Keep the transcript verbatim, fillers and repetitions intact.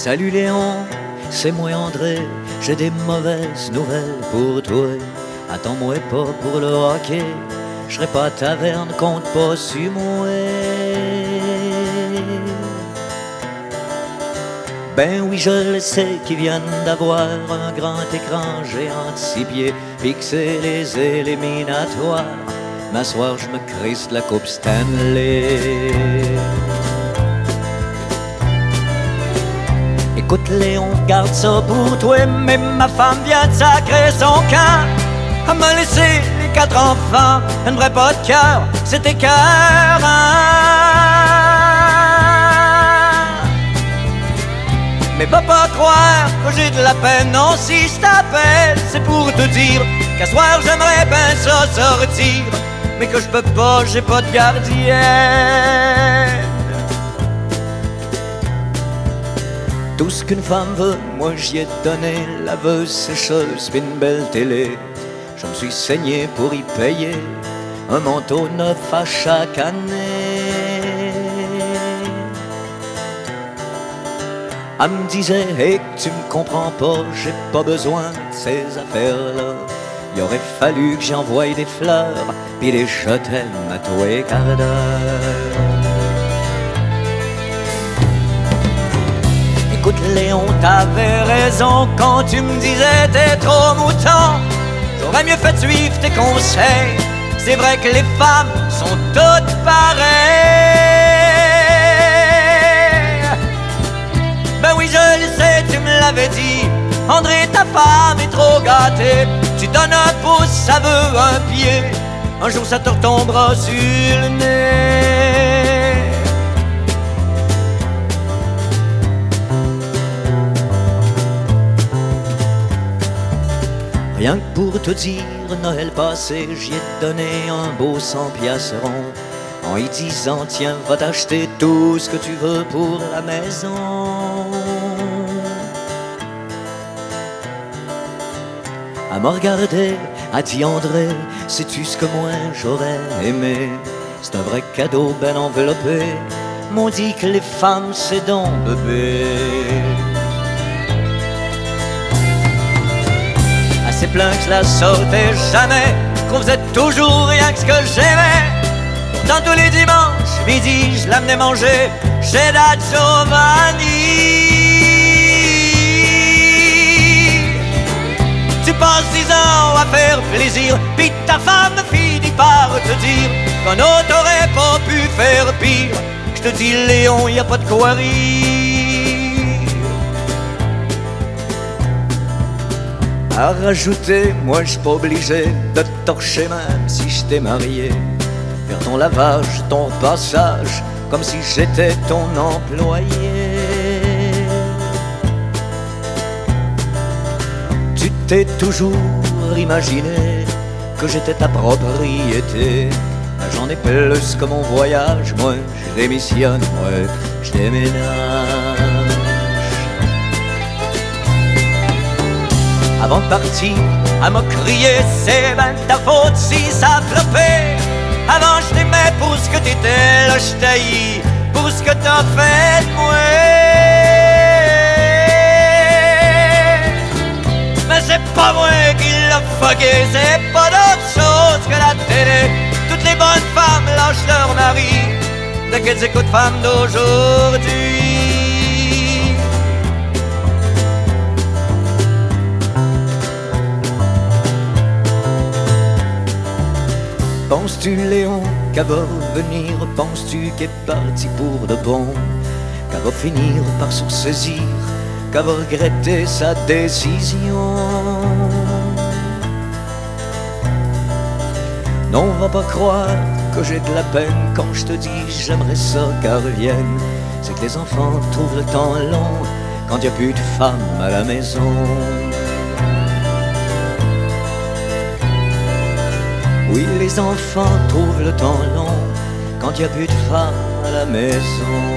Salut Léon, c'est moi André, j'ai des mauvaises nouvelles pour toi. Attends-moi pas pour le hockey, je serai pas à taverne, compte pas sur moi. Ben oui, je le sais qu'ils viennent d'avoir un grand écran géant de six pieds, fixer les éliminatoires. M'asseoir, je me crisse la coupe Stanley. Écoute Léon, garde ça pour toi, mais ma femme vient de sacrer son camp. Elle m'a laissé les quatre enfants, elle n'aurait pas de cœur, c'était cœur. Mais va pas croire que j'ai de la peine, non, si je t'appelle, c'est pour te dire qu'à soir j'aimerais bien ça sortir, mais que je peux pas, j'ai pas de gardienne. Tout ce qu'une femme veut, moi j'y ai donné, laveuse, sécheuse, puis une belle télé. Je me suis saigné pour y payer un manteau neuf à chaque année. Elle me disait, hey, tu me comprends pas, j'ai pas besoin de ces affaires-là. Il aurait fallu que j'envoie des fleurs, puis des je t'aime à tous les quarts d'heure. Écoute Léon, t'avais raison quand tu me disais t'es trop mouton. J'aurais mieux fait suivre tes conseils, c'est vrai que les femmes sont toutes pareilles. Ben oui, je le sais, tu me l'avais dit, André, ta femme est trop gâtée. Tu donnes un pouce, ça veut un pied, un jour ça te retombera sur le nez. Rien que pour te dire, Noël passé, j'y ai donné un beau cent piastres rond, en y disant, tiens, va t'acheter tout ce que tu veux pour la maison. Elle m'a regardé, a dit André, sais-tu ce que moi j'aurais aimé? C'est un vrai cadeau ben enveloppé, m'ont dit que les femmes c'est donc bébé. Assez plein que je la sortais jamais, qu'on faisait toujours rien que ce que j'aimais. Pourtant tous les dimanches, midi, je l'amenais manger chez Da Giovanni. Tu passes dix ans à faire plaisir, pis ta femme finit par te dire qu'un autre aurait pas pu faire pire. Je te dis Léon, y a pas de quoi rire. À rajouter, moi j'suis pas obligé de te torcher même si je t'ai marié. Faire ton lavage, ton repassage, comme si j'étais ton employé. Tu t'es toujours imaginé que j'étais ta propriété. Ben, j'en ai plus que mon voyage, moi je démissionne, moi je déménage. Avant de partir, elle m'a crié, c'est ben ta faute si ça flopait. Avant je t'aimais pour ce que t'étais, là je t'haïs pour ce que t'as fait de moi. Mais c'est pas moi qui l'a fucké, c'est pas d'autre chose que la télé. Toutes les bonnes femmes lâchent leur mari dès qu'elles écoutent femmes d'aujourd'hui. Penses-tu Léon qu'elle va revenir? Penses-tu qu'elle est partie pour de bon? Qu'elle va finir par se saisir? Qu'elle va regretter sa décision? Non, va pas croire que j'ai de la peine quand je te dis j'aimerais ça qu'elle revienne. C'est que les enfants trouvent le temps long quand y a plus de femmes à la maison. Oui, les enfants trouvent le temps long quand y a plus de femmes à la maison.